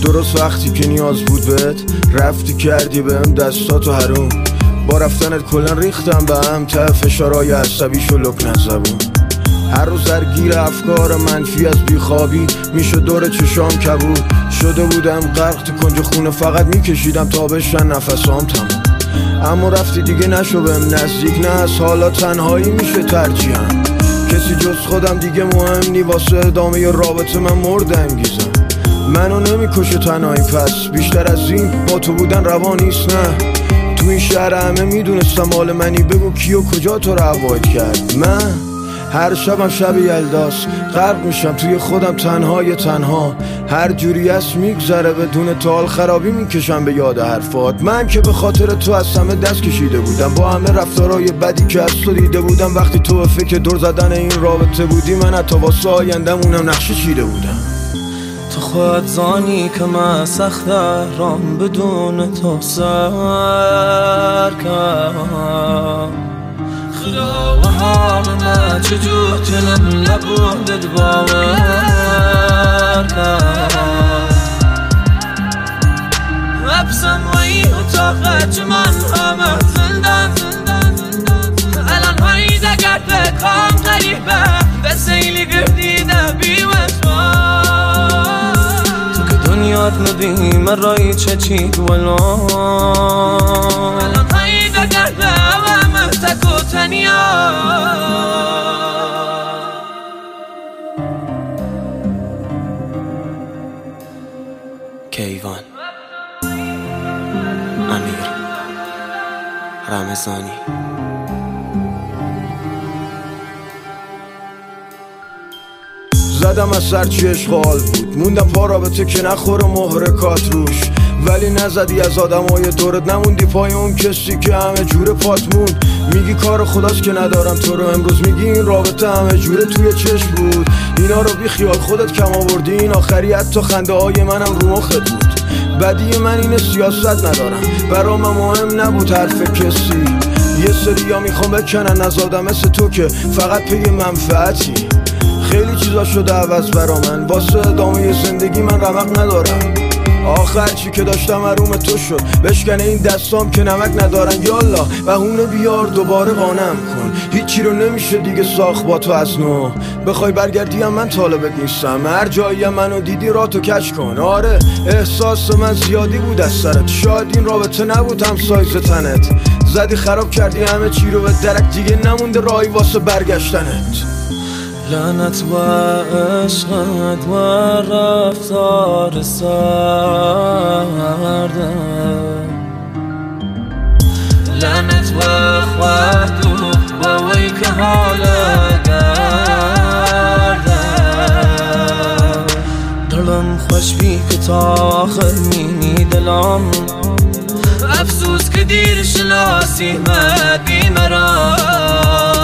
درست وقتی که نیاز بود بهت رفتی کردی بهم دستاتو حروم. با رفتنت کلن ریختم به هم ته فشارهای عصبیشو لکنت زبون. هر روز درگیر افکار منفی از بیخوابی میشه دور چشام کبود. شده بودم غرق تو کنج خونه فقط میکشیدم تا بشن نفسام تموم. اما رفتی دیگه نشو بهم نزدیک، نه از حالا تنهایی میشه ترجیحم. کسی جز خودم دیگه مهم نی واسه ادامه رابطه، من مرد انگیزم. منو نمیکشه تنهایی پس بیشتر از این با تو بودن روا نیست. نه تو این شهر همه میدونستم مال منی، بگو کی و کجا تو رو ابعاد کرد. من هر شبم شب یلداست، غرق میشم توی خودم تنها. هر جوری است میگذره بدون تال، خرابی میکشم به یاد حرفات. من که به خاطر تو از همه دست کشیده بودم، با همه رفتارهای بدی که از تو دیده بودم. وقتی تو به فکر دور زدن این رابطه بودی، من حتی واسه آیندمونم نقشه چیده بودم. تو خود زانی که من سخت رام بدون تو سر کرد. خدا و حال من چجور تنم نبودت باور کرد. ابسم و این اتاقه چه من همه زندن الان هایی دگرد بکام غریبه به سیلی گردیده بیوزوار. تو که دنیات مبینی من رایی چه چید ولان الان هایی دگرد تک و تنیا. کیوان امیر رمضانی. زدم از سر چی اشغال بود، موندم پا رابطه که نخوره محرکات روش. ولی نزدی از آدمای دورت، نموندی پای اون کسی که همه جوره پات موند. میگی کار خداست که ندارم تو رو، امروز میگی این رابطه همه جوره توی چشم بود. اینا رو بی خیال خودت کم آوردی، این آخری حتی خنده های منم رو مخت بود. بدی من اینه سیاست ندارم، برام مهم نبود حرف کسی. یه سریا میخوام بکنن از آدم مثل تو که فقط پی منفعتی. خیلی چیزا شده عوض برا من، واسه ادامه زندگی من رمق ندارم. آخر چی که داشتم حروم تو شد، بشکنه این دستام که نمک ندارن. یالا بهونه بیار دوباره قانم کن، هیچی رو نمیشه دیگه ساخت با تو از نو. بخوای برگردی هم من طالبت نیستم، هر جایی منو دیدی راتو کش کن. آره احساس من زیادی بود از سرت، شاید این رابطه نبود هم سایز تنت. زدی خراب کردی همه چی رو به درک، دیگه نمونده راهی واسه برگشتنت. لعنت و عشقت و رفتار سرده، لعنت و خواهد و وی که حال گرده. دلم خوش بی که تا آخر مینی دلم، افسوس که دیر شناسی مدی مرا.